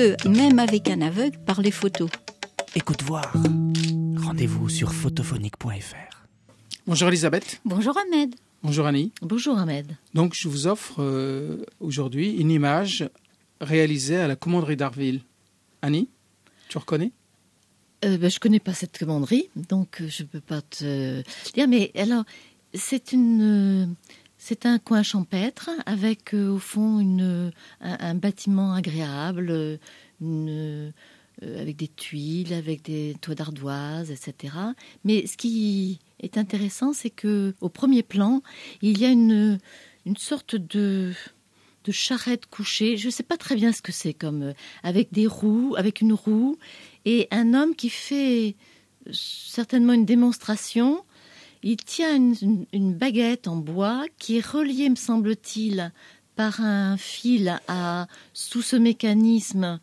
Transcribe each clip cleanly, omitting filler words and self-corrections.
peut, même avec un aveugle, parler photo. Écoute voir. Rendez-vous sur photophonique.fr. Bonjour Elisabeth. Bonjour Ahmed. Bonjour Annie. Bonjour Ahmed. Donc je vous offre aujourd'hui une image réalisée à la commanderie d'Arville. Annie, tu reconnais ? Je connais pas cette commanderie, donc je peux pas te dire. Mais alors, c'est un coin champêtre avec au fond un bâtiment agréable, avec des tuiles, avec des toits d'ardoise, etc. Mais ce qui est intéressant, c'est que au premier plan, il y a une sorte de charrette couchée. Je ne sais pas très bien ce que c'est, comme avec des roues, avec une roue, et un homme qui fait certainement une démonstration. Il tient une baguette en bois qui est reliée, me semble-t-il, par un fil sous ce mécanisme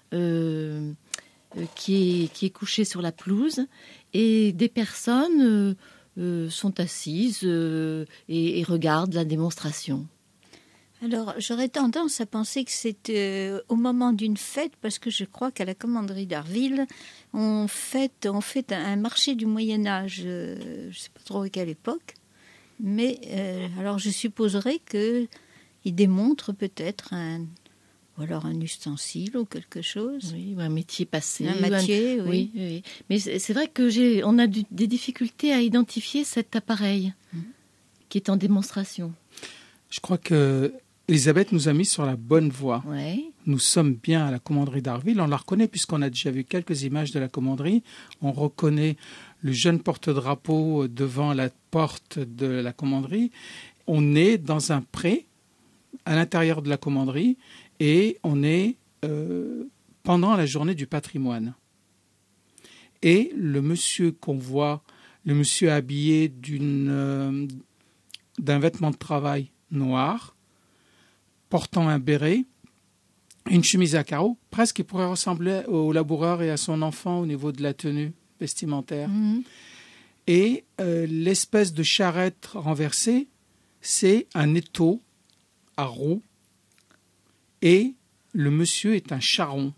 qui est couché sur la pelouse, et des personnes sont assises et regardent la démonstration. Alors, j'aurais tendance à penser que c'est au moment d'une fête, parce que je crois qu'à la commanderie d'Arville, on fait un marché du Moyen-Âge, je ne sais pas trop à quelle époque, mais alors je supposerais qu'il démontre peut-être un ustensile ou quelque chose. Oui, ou un métier passé. Un métier, oui. Oui. Mais c'est vrai qu'on a des difficultés à identifier cet appareil qui est en démonstration. Je crois que Elisabeth nous a mis sur la bonne voie. Ouais. Nous sommes bien à la commanderie d'Arville. On la reconnaît puisqu'on a déjà vu quelques images de la commanderie. On reconnaît le jeune porte-drapeau devant la porte de la commanderie. On est dans un pré à l'intérieur de la commanderie et on est pendant la journée du patrimoine. Et le monsieur qu'on voit, le monsieur habillé d'un vêtement de travail noir, portant un béret, une chemise à carreaux, presque il pourrait ressembler au laboureur et à son enfant au niveau de la tenue vestimentaire. Et l'espèce de charrette renversée, c'est un étau à roues, et le monsieur est un charron.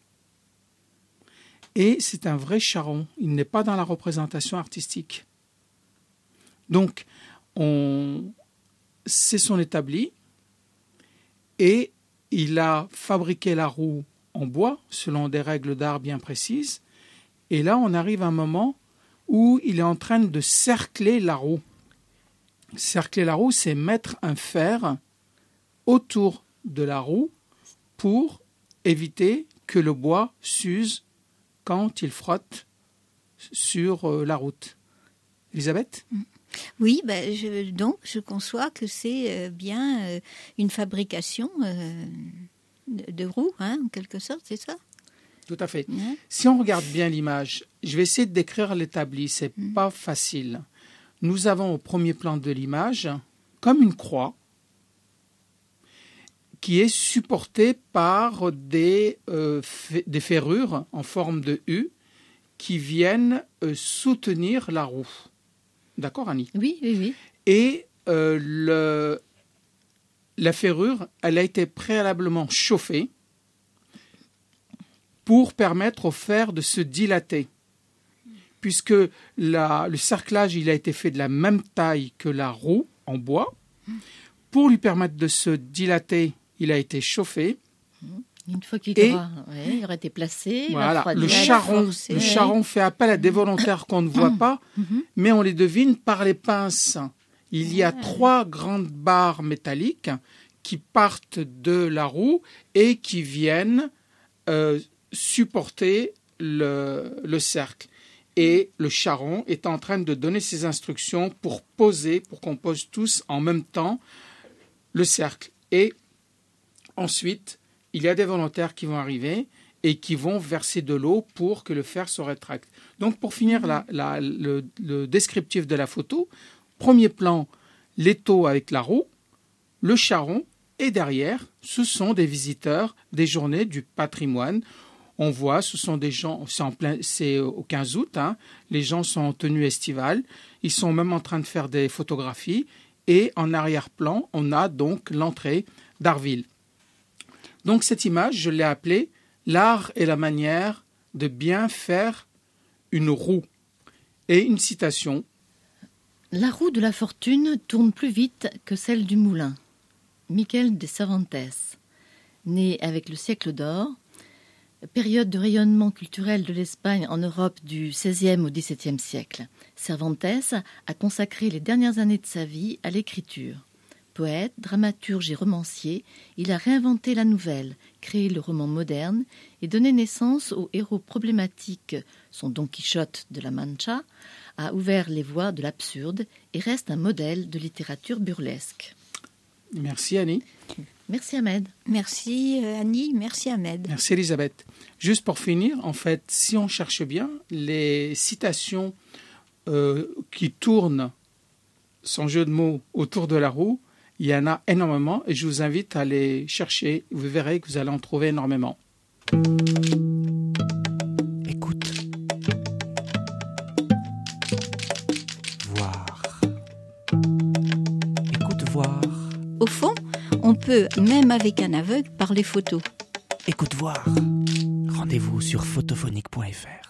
Et c'est un vrai charron, il n'est pas dans la représentation artistique. Donc, c'est son établi, et il a fabriqué la roue en bois, selon des règles d'art bien précises. Et là, on arrive à un moment où il est en train de cercler la roue. Cercler la roue, c'est mettre un fer autour de la roue pour éviter que le bois s'use quand il frotte sur la route. Elisabeth ? Oui, donc je conçois que c'est bien une fabrication de roues, en quelque sorte, c'est ça ? Tout à fait. Si on regarde bien l'image, je vais essayer de décrire l'établi, c'est pas facile. Nous avons au premier plan de l'image comme une croix qui est supportée par des ferrures en forme de U qui viennent soutenir la roue. D'accord, Annie ? Oui. Et la ferrure, elle a été préalablement chauffée pour permettre au fer de se dilater. Puisque le cerclage, il a été fait de la même taille que la roue en bois. Pour lui permettre de se dilater, il a été chauffé. Une fois qu'il aurait été placé, voilà, le charron fait appel à des volontaires qu'on ne voit pas, mais on les devine par les pinces. Il y a 3 grandes barres métalliques qui partent de la roue et qui viennent supporter le cercle. Et le charron est en train de donner ses instructions pour qu'on pose tous en même temps le cercle. Et ensuite, il y a des volontaires qui vont arriver et qui vont verser de l'eau pour que le fer se rétracte. Donc, pour finir le descriptif de la photo, premier plan, l'étau avec la roue, le charron, et derrière, ce sont des visiteurs des journées du patrimoine. On voit, ce sont des gens, c'est au 15 août, les gens sont en tenue estivale, ils sont même en train de faire des photographies, et en arrière-plan, on a donc l'entrée d'Arville. Donc cette image, je l'ai appelée L'art est la manière de bien faire une roue. Et une citation. La roue de la fortune tourne plus vite que celle du moulin. Miquel de Cervantes. Né avec le siècle d'or, période de rayonnement culturel de l'Espagne en Europe du XVIe au XVIIe siècle, Cervantes a consacré les dernières années de sa vie à l'écriture. Poète, dramaturge et romancier, il a réinventé la nouvelle, créé le roman moderne et donné naissance aux héros problématiques. Son Don Quichotte de la Mancha a ouvert les voies de l'absurde et reste un modèle de littérature burlesque. Merci Annie. Merci Ahmed. Merci Annie, merci Ahmed. Merci Elisabeth. Juste pour finir, en fait, si on cherche bien, les citations qui tournent, sans jeu de mots, autour de la roue, il y en a énormément et je vous invite à les chercher. Vous verrez que vous allez en trouver énormément. Écoute. Voir. Écoute, voir. Au fond, on peut, même avec un aveugle, parler photo. Écoute, voir. Rendez-vous sur photophonique.fr.